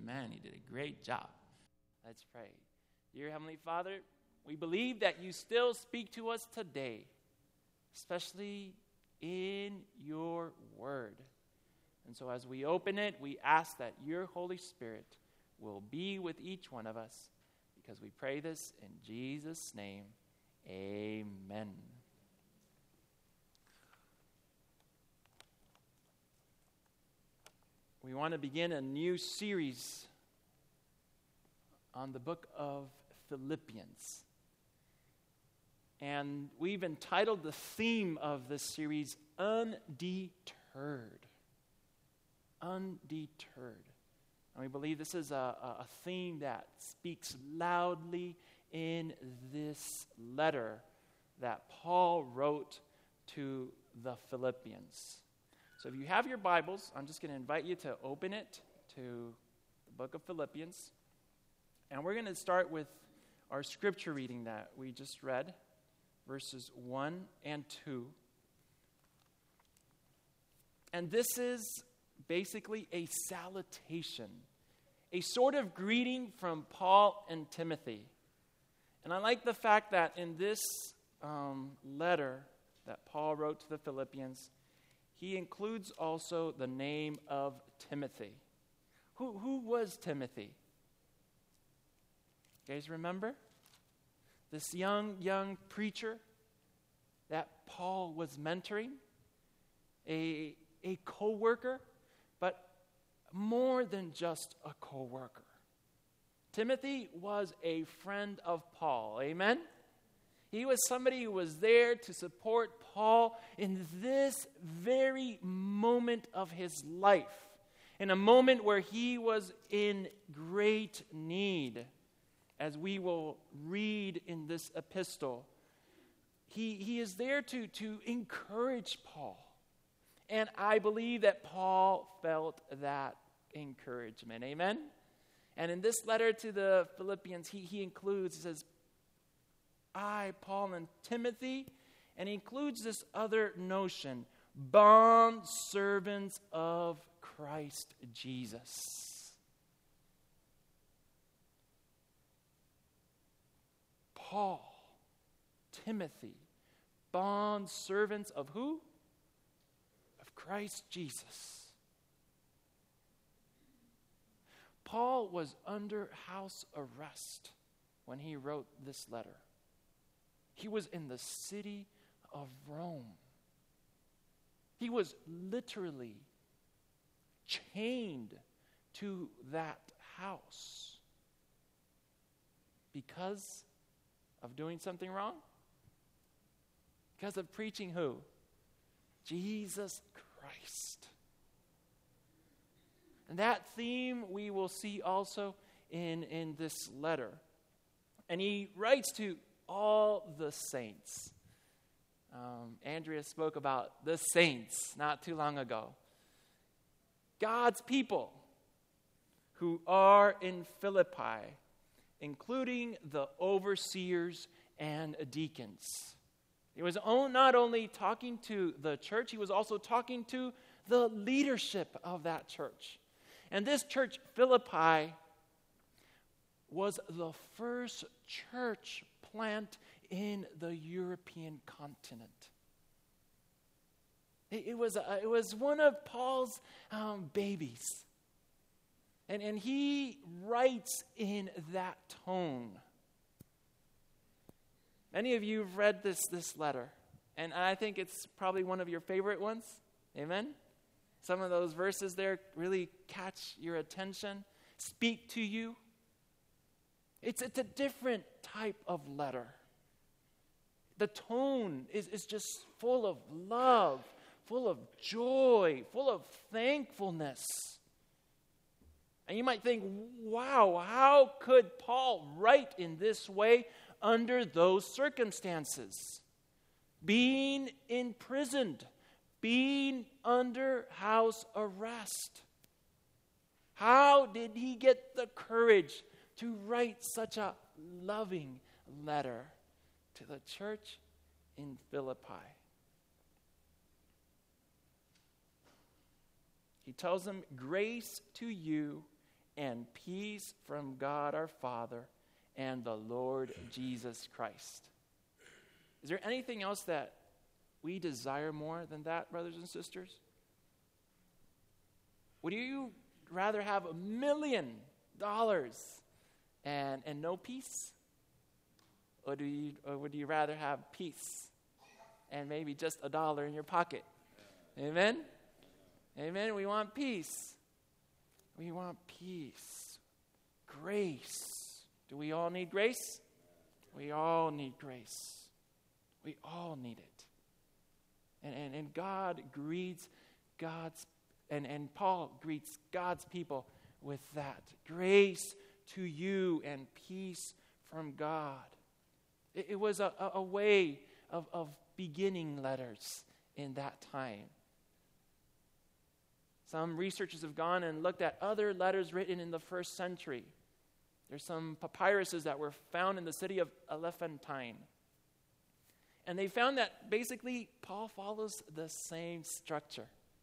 Amen. He did a great job. Let's pray. Dear Heavenly Father, we believe that you still speak to us today, especially in your word. And so as we open it, we ask that your Holy Spirit will be with each one of us, because we pray this in Jesus' name. Amen. We want to begin a new series on the book of Philippians. And we've entitled the theme of this series, Undeterred. Undeterred. And we believe this is a theme that speaks loudly in this letter that Paul wrote to the Philippians. So if you have your Bibles, I'm just going to invite you to open it to the book of Philippians. And we're going to start with our scripture reading that we just read, verses 1 and 2. And this is basically a salutation, a sort of greeting from Paul and Timothy. And I like the fact that in this letter that Paul wrote to the Philippians, he includes also the name of Timothy. Who was Timothy? You guys remember? This young preacher that Paul was mentoring, a co-worker, but more than just a co-worker. Timothy was a friend of Paul. Amen? He was somebody who was there to support Paul in this very moment of his life, in a moment where he was in great need, as we will read in this epistle. He is there to encourage Paul. And I believe that Paul felt that encouragement. Amen? And in this letter to the Philippians, he includes, he says, I, Paul, and Timothy, and he includes this other notion, bond servants of Christ Jesus. Paul, Timothy, bond servants of who? Of Christ Jesus. Paul was under house arrest when he wrote this letter. He was in the city of Rome. He was literally chained to that house because of doing something wrong? Because of preaching who? Jesus Christ. And that theme we will see also in this letter. And he writes to all the saints. Andrea spoke about the saints not too long ago. God's people who are in Philippi, including the overseers and deacons. He was not only talking to the church, he was also talking to the leadership of that church. And this church, Philippi, was the first church plant in the European continent. It was one of Paul's babies. And he writes in that tone. Many of you have read this letter, and I think it's probably one of your favorite ones. Amen? Some of those verses there really catch your attention, speak to you. It's a different type of letter. The tone is just full of love, full of joy, full of thankfulness. And you might think, wow, how could Paul write in this way under those circumstances? Being imprisoned, being under house arrest. How did he get the courage to write such a loving letter to the church in Philippi? He tells them, grace to you and peace from God our Father and the Lord Jesus Christ. Is there anything else that we desire more than that, brothers and sisters? Would you rather have $1 million and no peace? Or would you rather have peace and maybe just $1 in your pocket? Amen? Amen. We want peace. We want peace. Grace. Do we all need grace? We all need grace. We all need it. And God greets God's, and Paul greets God's people with that. Grace to you and peace from God. It was a way of beginning letters in that time. Some researchers have gone and looked at other letters written in the first century. There's some papyruses that were found in the city of Elephantine. And they found that basically Paul follows the same structure.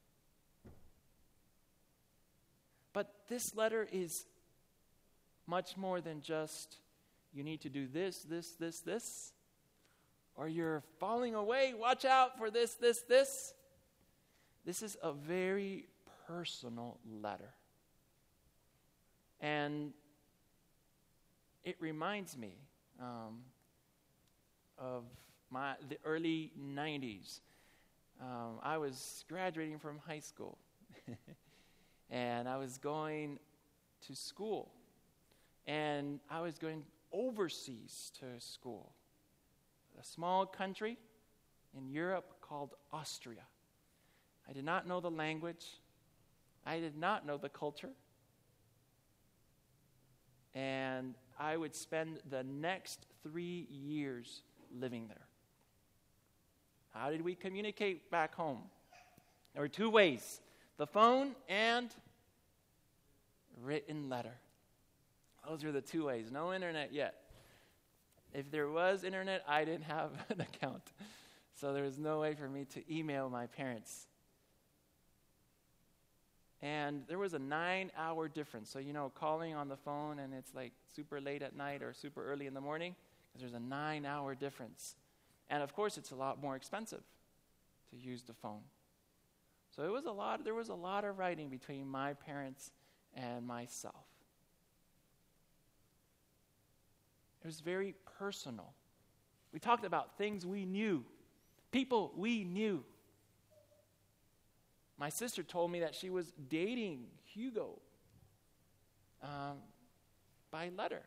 But this letter is much more than just, you need to do this, this, or you're falling away, watch out for this. This is a very personal letter. And it reminds me of the early 90s. I was graduating from high school. And I was going to school. And I was going overseas to school. A small country in Europe called Austria. I did not know the language. I did not know the culture. And I would spend the next 3 years living there. How did we communicate back home? There were 2 ways: the phone and written letter. Those were the 2 ways. No internet yet. If there was internet, I didn't have an account. So there was no way for me to email my parents. And there was a 9-hour difference. So, calling on the phone and it's like super late at night or super early in the morning, because there's a 9-hour difference. And of course, it's a lot more expensive to use the phone. So there was a lot of writing between my parents and myself. It was very personal. We talked about things we knew, people we knew. My sister told me that she was dating Hugo by letter.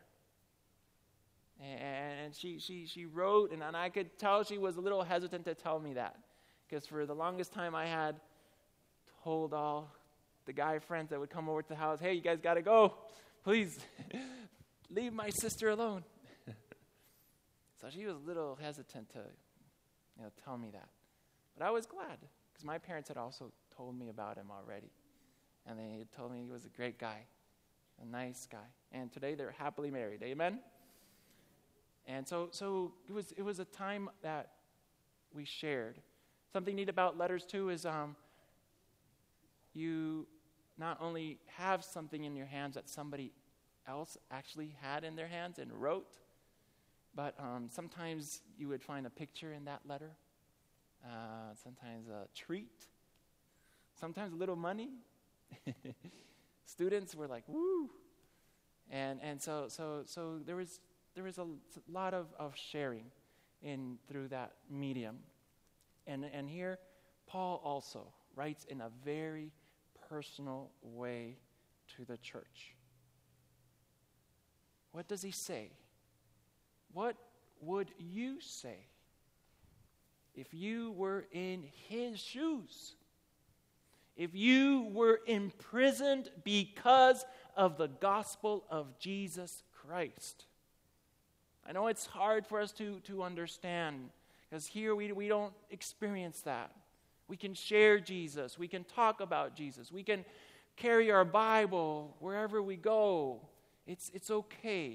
And she wrote, and I could tell she was a little hesitant to tell me that. Because for the longest time I had told all the guy friends that would come over to the house, hey, you guys got to go. Please, leave my sister alone. So she was a little hesitant to tell me that. But I was glad, because my parents had also told me about him already. And they had told me he was a great guy, a nice guy. And today they're happily married. Amen? And so it was a time that we shared. Something neat about letters, too, is you not only have something in your hands that somebody else actually had in their hands and wrote, but sometimes you would find a picture in that letter, sometimes a treat, sometimes a little money. Students were like, woo! And so there was a lot of sharing through that medium. And here, Paul also writes in a very personal way to the church. What does he say? What would you say if you were in his shoes? If you were imprisoned because of the gospel of Jesus Christ? I know it's hard for us to understand, because here we don't experience that. We can share Jesus. We can talk about Jesus. We can carry our Bible wherever we go. It's okay.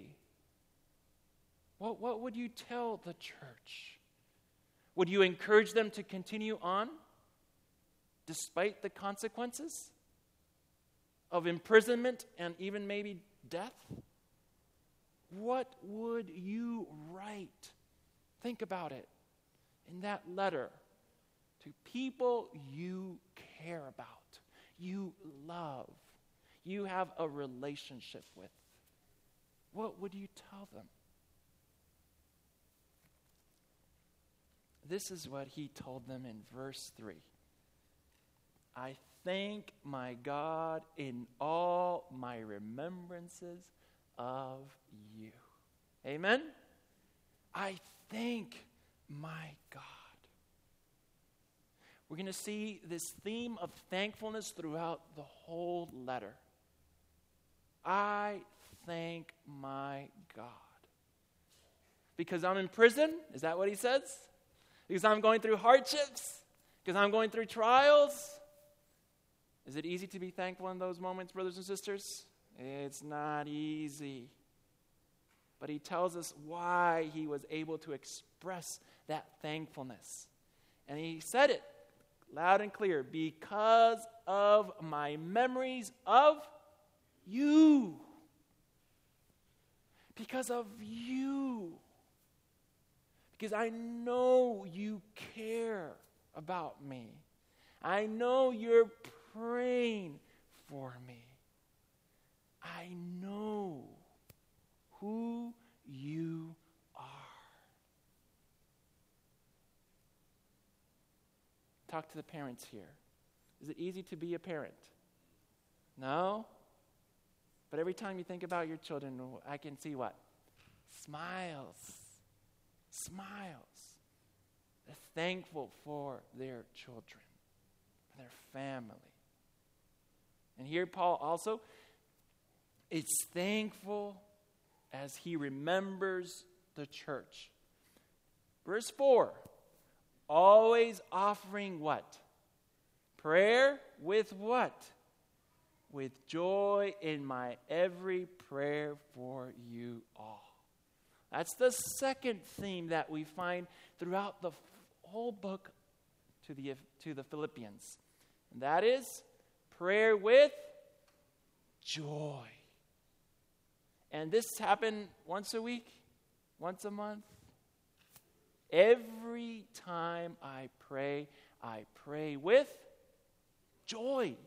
What would you tell the church? Would you encourage them to continue on despite the consequences? of imprisonment and even maybe death? What would you write? Think about it. In that letter to people you care about, you love, you have a relationship with, what would you tell them? This is what he told them in verse 3. I thank my God in all my remembrances of you. Amen? I thank my God. We're going to see this theme of thankfulness throughout the whole letter. I thank my God. Because I'm in prison? Is that what he says? Because I'm going through hardships? Because I'm going through trials? Is it easy to be thankful in those moments, brothers and sisters? It's not easy. But he tells us why he was able to express that thankfulness. And he said it loud and clear, because of my memories of you. Because of you. Because I know you care about me. I know you're praying for me. I know who you are. Talk to the parents here. Is it easy to be a parent? No? But every time you think about your children, I can see what? Smiles. Smiles. They're thankful for their children, for their family. And here Paul also is thankful as he remembers the church. Verse 4, always offering what? Prayer with what? With joy in my every prayer for you all. That's the second theme that we find throughout the whole book to the Philippians. And that is prayer with joy. And this happened once a week, once a month. Every time I pray with joy.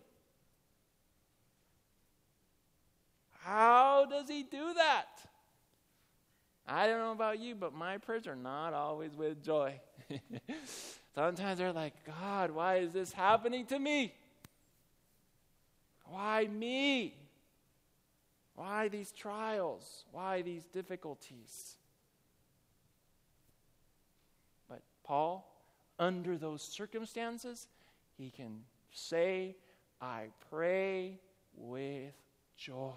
How does he do that? I don't know about you, but my prayers are not always with joy. Sometimes they're like, God, why is this happening to me? Why me? Why these trials? Why these difficulties? But Paul, under those circumstances, he can say, I pray with joy.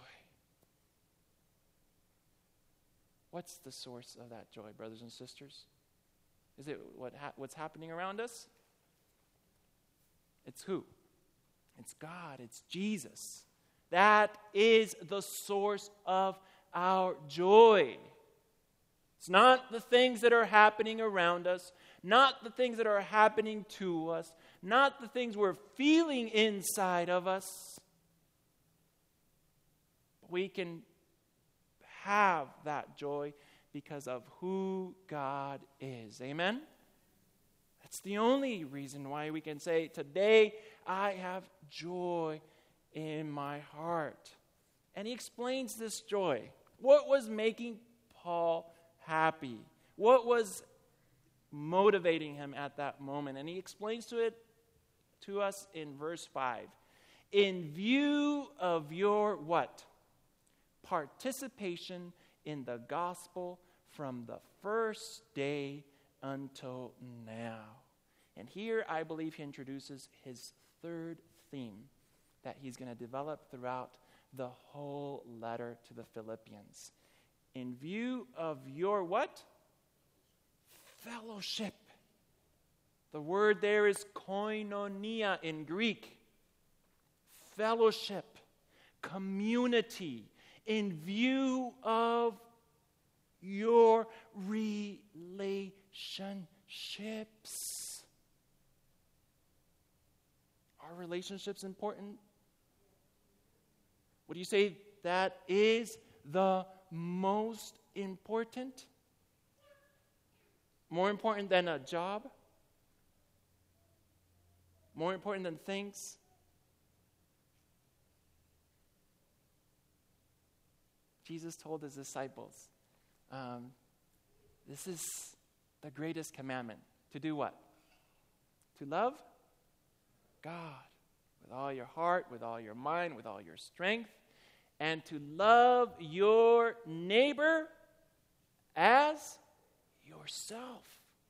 What's the source of that joy, brothers and sisters? Is it what's happening around us? It's who? It's God. It's Jesus. That is the source of our joy. It's not the things that are happening around us, not the things that are happening to us, not the things we're feeling inside of us. We can have that joy because of who God is. Amen? That's the only reason why we can say, today I have joy in my heart. And he explains this joy. What was making Paul happy? What was motivating him at that moment? And he explains to us in verse 5. In view of your what? Participation in the gospel from the first day until now. And here I believe he introduces his third theme that he's going to develop throughout the whole letter to the Philippians. In view of your what? Fellowship. The word there is koinonia in Greek. Fellowship, community, in view of your relationships. Are relationships important? Would you say that is the most important? More important than a job? More important than things? Jesus told his disciples, this is the greatest commandment. To do what? To love God with all your heart, with all your mind, with all your strength, and to love your neighbor as yourself.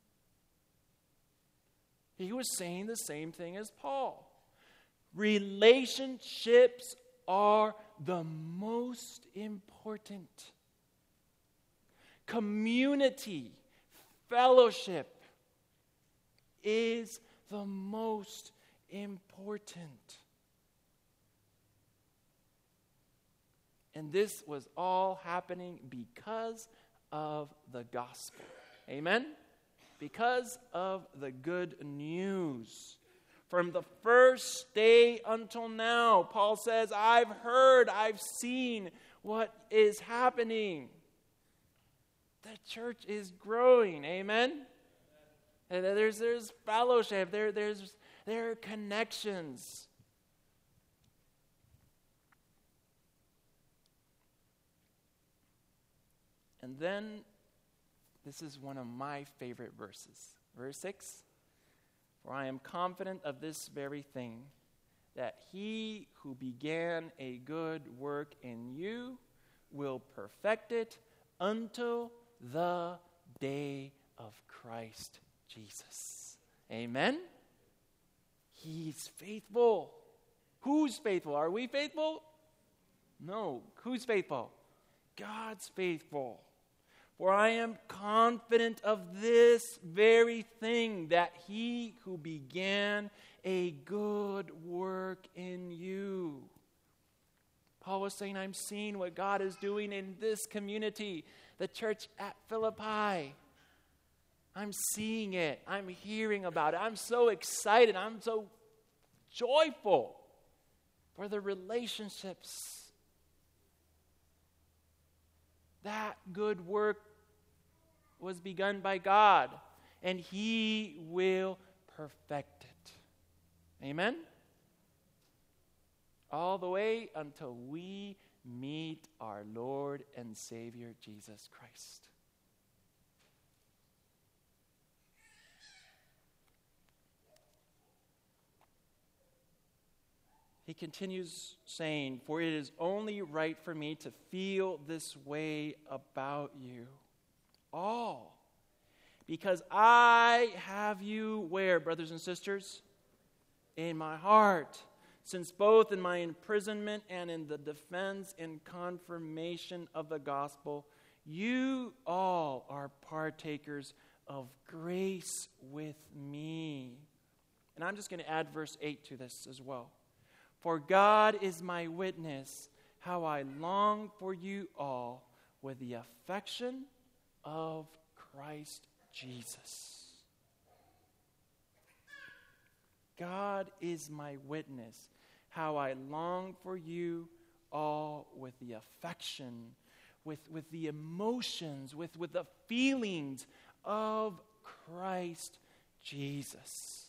He was saying the same thing as Paul. Relationships are the most important. Community, fellowship is the most important. And this was all happening because of the gospel. Amen? Because of the good news. From the first day until now, Paul says, I've heard, I've seen what is happening. The church is growing. Amen? And there's fellowship. There are connections. And then, this is one of my favorite verses. Verse 6. For I am confident of this very thing, that he who began a good work in you will perfect it until the day of Christ Jesus. Amen? He's faithful. Who's faithful? Are we faithful? No. Who's faithful? God's faithful. For I am confident of this very thing, that he who began a good work in you. Paul was saying, I'm seeing what God is doing in this community, the church at Philippi. I'm seeing it. I'm hearing about it. I'm so excited. I'm so joyful for the relationships. That good work was begun by God, and he will perfect it. Amen? All the way until we meet our Lord and Savior, Jesus Christ. He continues saying, for it is only right for me to feel this way about you all, because I have you where, brothers and sisters? In my heart, since both in my imprisonment and in the defense and confirmation of the gospel, you all are partakers of grace with me. And I'm just going to add verse 8 to this as well. For God is my witness, how I long for you all with the affection of Christ Jesus. God is my witness, how I long for you all with the affection, with the emotions, with the feelings of Christ Jesus.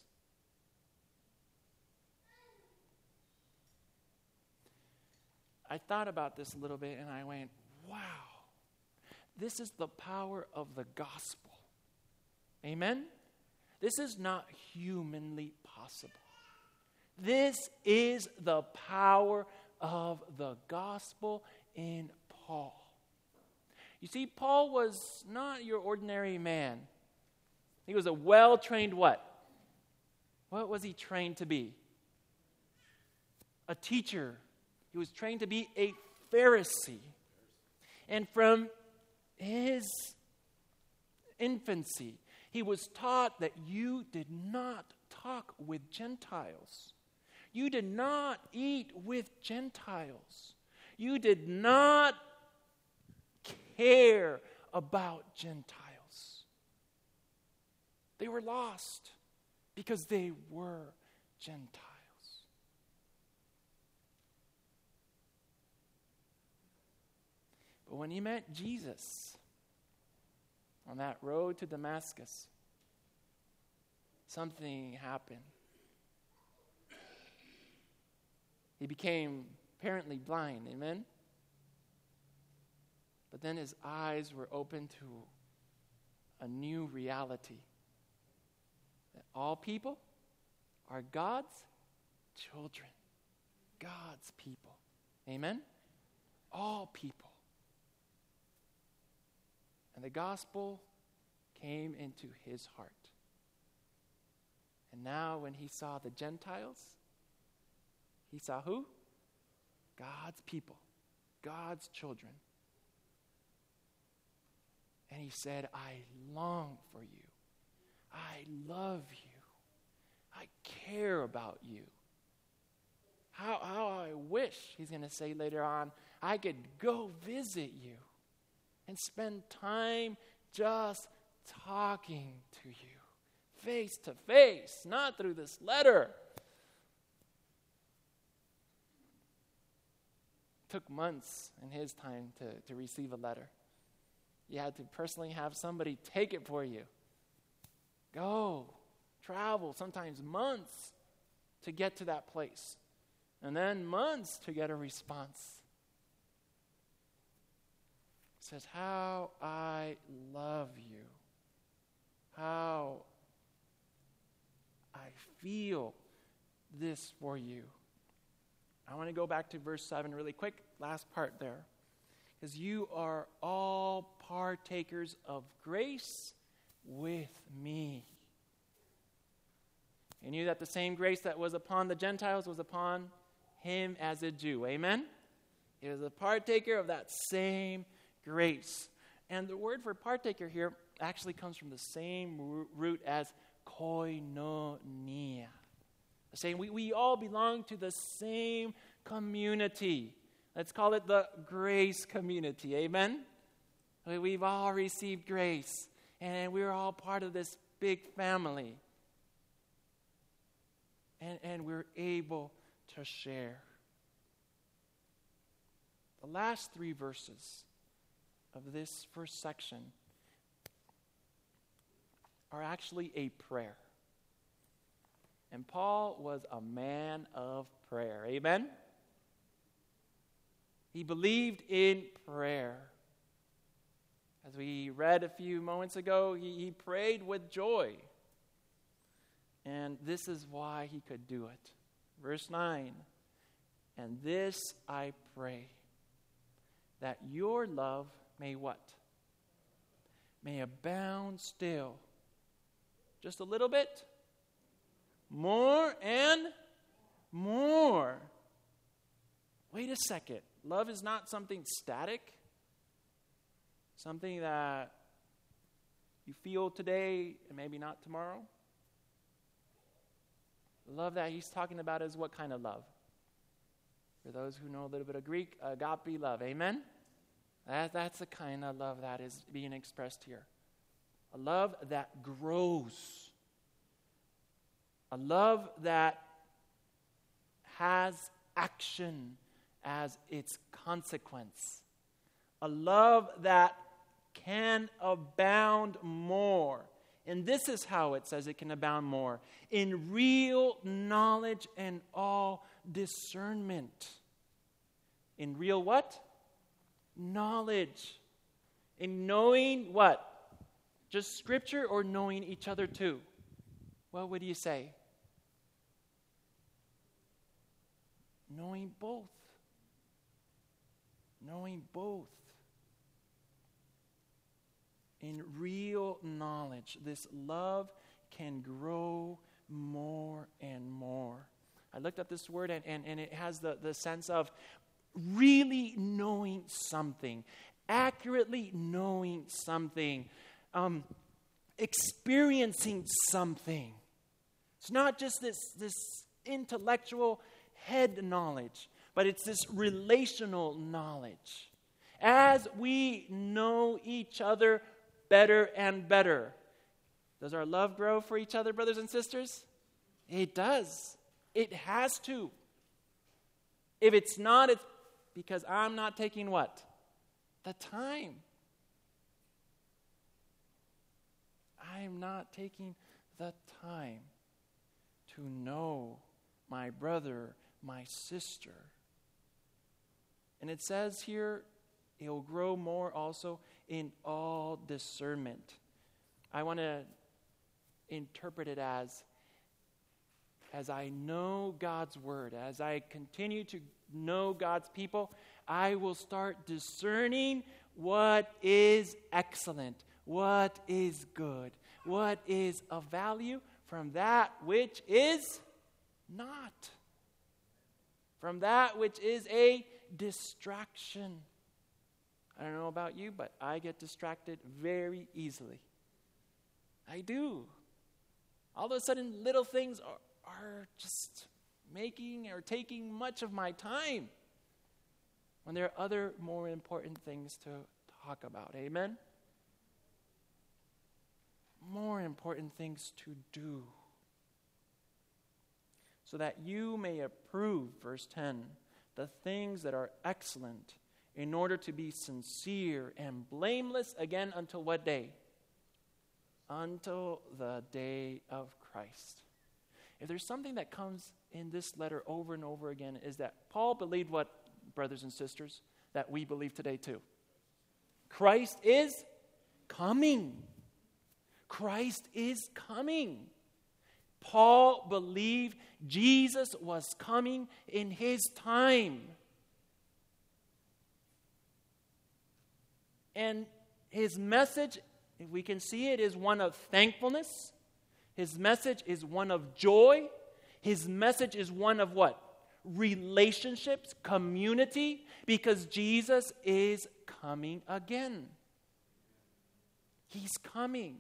I thought about this a little bit and I went, wow, this is the power of the gospel. Amen? This is not humanly possible. This is the power of the gospel in Paul. You see, Paul was not your ordinary man. He was a well-trained what? What was he trained to be? A teacher. He was trained to be a Pharisee. And from his infancy, he was taught that you did not talk with Gentiles. You did not eat with Gentiles. You did not care about Gentiles. They were lost because they were Gentiles. But when he met Jesus on that road to Damascus, something happened. He became apparently blind, amen? But then his eyes were opened to a new reality. That all people are God's children. God's people. Amen? All people. And the gospel came into his heart. And now when he saw the Gentiles, he saw who? God's people. God's children. And he said, I long for you. I love you. I care about you. How I wish, he's going to say later on, I could go visit you and spend time just talking to you, face to face, not through this letter. It took months in his time to receive a letter. You had to personally have somebody take it for you. Go, travel, sometimes months to get to that place. And then months to get a response. It says, how I love you. How I feel this for you. I want to go back to verse 7 really quick, last part there. Because you are all partakers of grace with me. You knew that the same grace that was upon the Gentiles was upon him as a Jew. Amen? He was a partaker of that same grace. And the word for partaker here actually comes from the same root as koinonia. Saying we all belong to the same community. Let's call it the grace community. Amen? We've all received grace. And we're all part of this big family. And we're able to share. The last 3 verses of this first section are actually a prayer. And Paul was a man of prayer. Amen? He believed in prayer. As we read a few moments ago, he prayed with joy. And this is why he could do it. Verse 9, and this I pray, that your love may what? May abound still. Just a little bit? More and more. Wait a second. Love is not something static. Something that you feel today and maybe not tomorrow. The love that he's talking about is what kind of love? For those who know a little bit of Greek, agape love. Amen? That's the kind of love that is being expressed here. A love that grows. A love that has action as its consequence. A love that can abound more. And this is how it says it can abound more. In real knowledge and all discernment. In real what? Knowledge. In knowing what? Just Scripture or knowing each other too? Well, what do you say? Knowing both. Knowing both. In real knowledge, this love can grow more and more. I looked up this word and it has the sense of really knowing something, accurately knowing something, experiencing something. It's not just this intellectual head knowledge, but it's this relational knowledge. As we know each other better and better. Does our love grow for each other, brothers and sisters? It does. It has to. If it's not, it's because I'm not taking what? the time. I am not taking the time to know my brother, my sister. And it says here, he'll grow more also in all discernment. I want to interpret it as I know God's word, as I continue to know God's people, I will start discerning what is excellent, what is good, what is of value from that which is not, from that which is a distraction. I don't know about you, but I get distracted very easily. I do. All of a sudden, little things are just making or taking much of my time when there are other more important things to talk about. Amen? More important things to do. So that you may approve, verse 10, the things that are excellent, in order to be sincere and blameless, again, until what day? Until the day of Christ. If there's something that comes in this letter over and over again, is that Paul believed what, brothers and sisters, that we believe today too. Christ is coming. Christ is coming. Paul believed Jesus was coming in his time. And his message, if we can see it, is one of thankfulness. His message is one of joy. His message is one of what? Relationships, community, because Jesus is coming again. He's coming.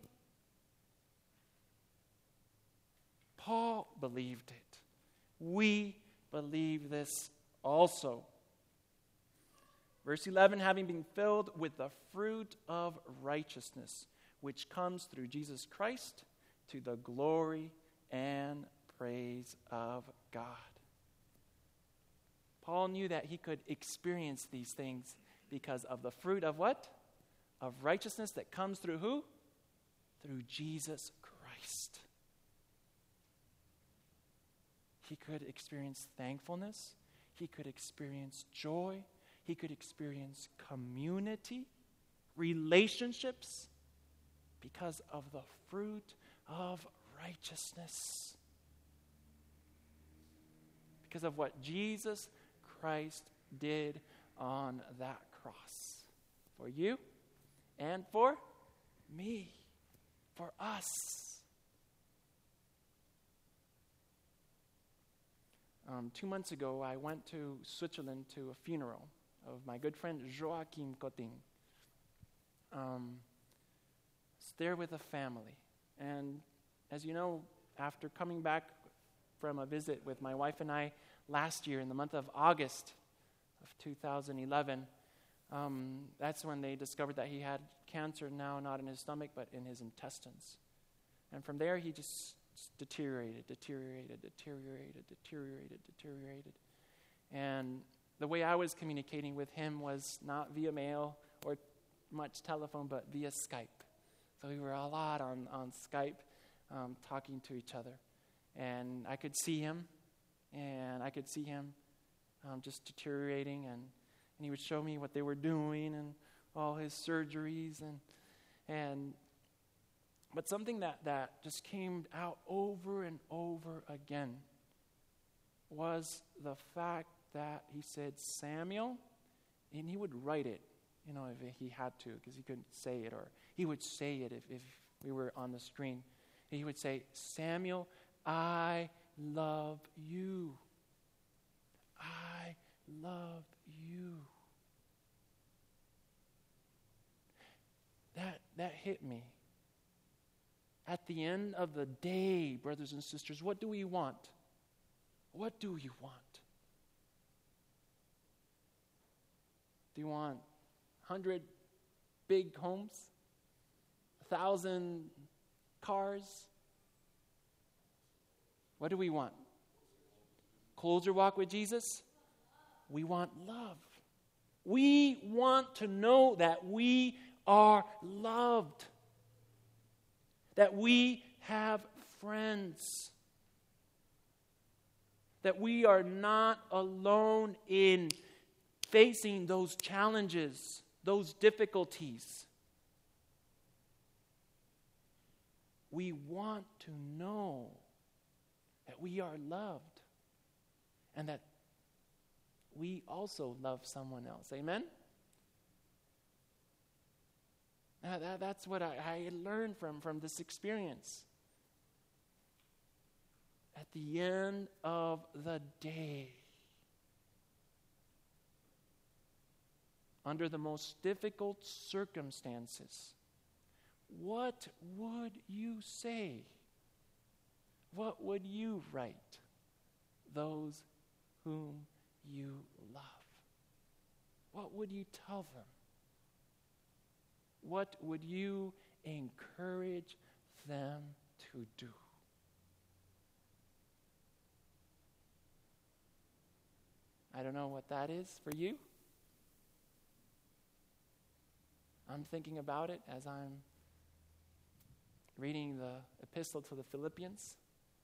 Paul believed it. We believe this also. Verse 11, having been filled with the fruit of righteousness, which comes through Jesus Christ, to the glory and praise of God. Paul knew that he could experience these things because of the fruit of what? Of righteousness that comes through who? Through Jesus Christ. He could experience thankfulness. He could experience joy. He could experience community, relationships, because of the fruit of righteousness. Because of what Jesus Christ did on that cross. For you and for me. For us. 2 months ago, I went to Switzerland to a funeral of my good friend Joachim Cotting. Was there with a family. And as you know, after coming back from a visit with my wife and I last year in the month of August of 2011, that's when they discovered that he had cancer now, not in his stomach, but in his intestines. And from there, he just deteriorated. And the way I was communicating with him was not via mail or much telephone, but via Skype. So we were a lot on Skype talking to each other. And I could see him, just deteriorating, and he would show me what they were doing and all his surgeries. But something that just came out over and over again was the fact that he said, Samuel, and he would write it, if he had to, because he couldn't say it, or he would say it if we were on the screen. And he would say, Samuel, I love you. I love you. That hit me. At the end of the day, brothers and sisters, what do we want? What do you want? Do you want 100 big homes? 1,000 cars? What do we want? Closer walk with Jesus? We want love. We want to know that we are loved, that we have friends, that we are not alone in facing those challenges, those difficulties. We want to know that we are loved and that we also love someone else. Amen? That's what I learned from this experience. At the end of the day, under the most difficult circumstances, what would you say? What would you write? Those whom you love. What would you tell them? What would you encourage them to do? I don't know what that is for you. I'm thinking about it as I'm reading the epistle to the Philippians.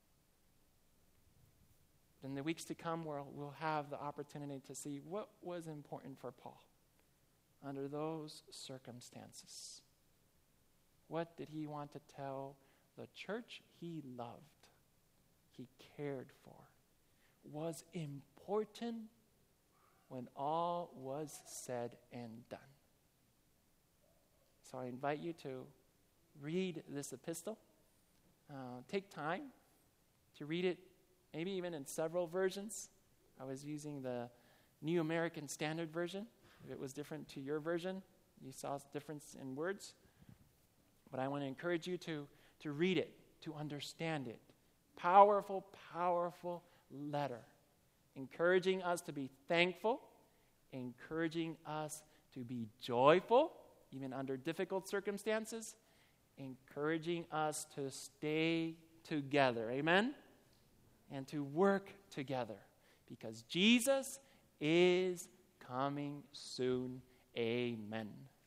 In the weeks to come, we'll have the opportunity to see what was important for Paul under those circumstances. What did he want to tell the church he loved, he cared for, was important when all was said and done? So I invite you to read this epistle. Take time to read it, maybe even in several versions. I was using the New American Standard Version. If it was different to your version, you saw a difference in words. But I want to encourage you to read it, to understand it. Powerful, powerful letter. Encouraging us to be thankful, encouraging us to be joyful, even under difficult circumstances, encouraging us to stay together, amen? And to work together, because Jesus is coming soon, amen.